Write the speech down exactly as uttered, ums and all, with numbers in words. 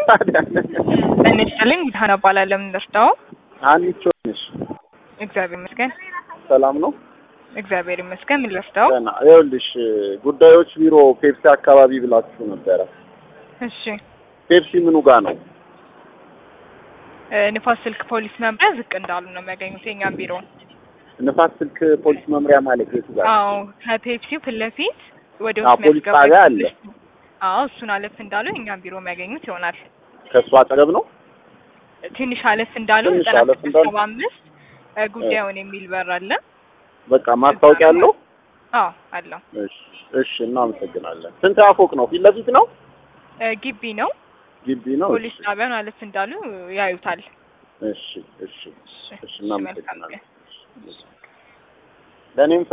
ታዲያ እንስልኝ ዳና ባላለም እንደርታው አንቺ ነሽ እግዚአብሔር ይመስገን ሰላም ነው እግዚአብሔር ይመስገን እንደርታው ደህና ይኸውልሽ ጉዳዮች ቢሮ ፔፕሲ አካባቢ ብላችሁ ነበር እሺ ፔፕሲ ምኑ ጋር ነው ንፋስ ስልክ ፖሊስ መምሪያ ዝቅ እንዳሉ ነው የሚያገኙት የኛን ቢሮ ንፋስ ስልክ ፖሊስ መምሪያ ማለት የቱ ጋር አዎ ከፔፕሲው ፊት ለፊት ወደ ውስጥ ፖሊስ ጣቢያ አለ አዎ እሱን አለፍ እንዳሉ የኛን ቢሮ የሚያገኙት ይሆናል ከሷ አጠገብ ነው ትንሽ አለፍ እንዳሉ ዘጠና ስድስት ሰባ አምስት ጉዳዩን የሚል በር አለ በቃ ማስታወቂያ አለው አዎ አለው እሺ እሺ እናመሰግናለን ስንት አፎቅ ነው ፊት ለፊት ነው ግቢ ነው ግቢ ነው ፖሊስ ጣቢያውን አለፍ እንዳሉ ያዩታል እሺ እሺ እሺ እናመሰግናለን ለኔም